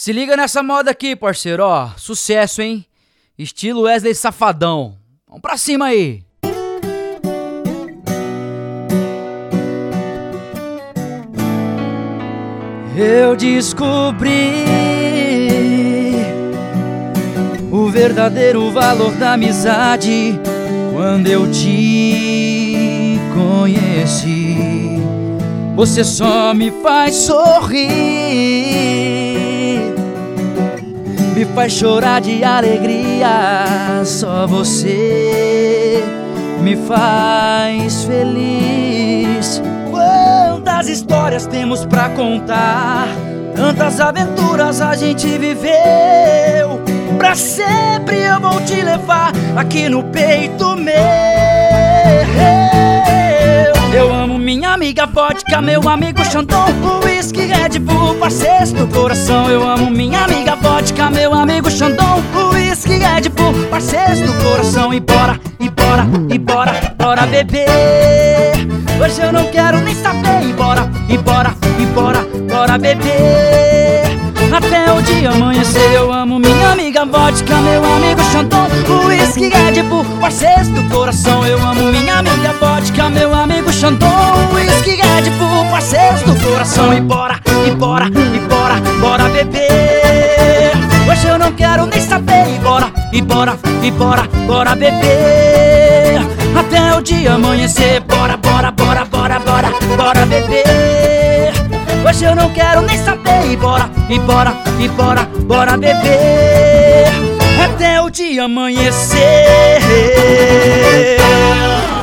Se liga nessa moda aqui, parceiro, ó. Sucesso, hein? Estilo Wesley Safadão. Vamos pra cima aí. Eu descobri o verdadeiro valor da amizade quando eu te conheci. Você só me faz sorrir, me faz chorar de alegria. Só você me faz feliz. Quantas histórias temos pra contar, tantas aventuras a gente viveu. Pra sempre eu vou te levar aqui no peito meu. Eu amo minha amiga vodka, meu amigo Xandão, o whisky Red Bull, parceiros do coração. Eu amo minha amiga vodka, meu amigo Xandão, o whisky Red Bull, parceiros do coração. E bora, e bora, e bora, bora beber. Hoje eu não quero nem saber. E bora, e bora, e bora, bora beber até o dia amanhecer. Eu amo minha amiga vodka, meu amigo Xandão, o whisky Red Bull, parceiros do coração. Eu amo minha amiga vodka, meu amigo Xandão, o whisky Red Bull, parceiros do coração. E bora, e bora, e bora, bora beber. Hoje eu não quero nem saber. E bora, e bora, e bora, bora beber até o dia amanhecer. Bora, bora, bora, bora, bora, bora beber. Hoje eu não quero nem saber. E bora, e bora, e bora, bora beber até o dia amanhecer.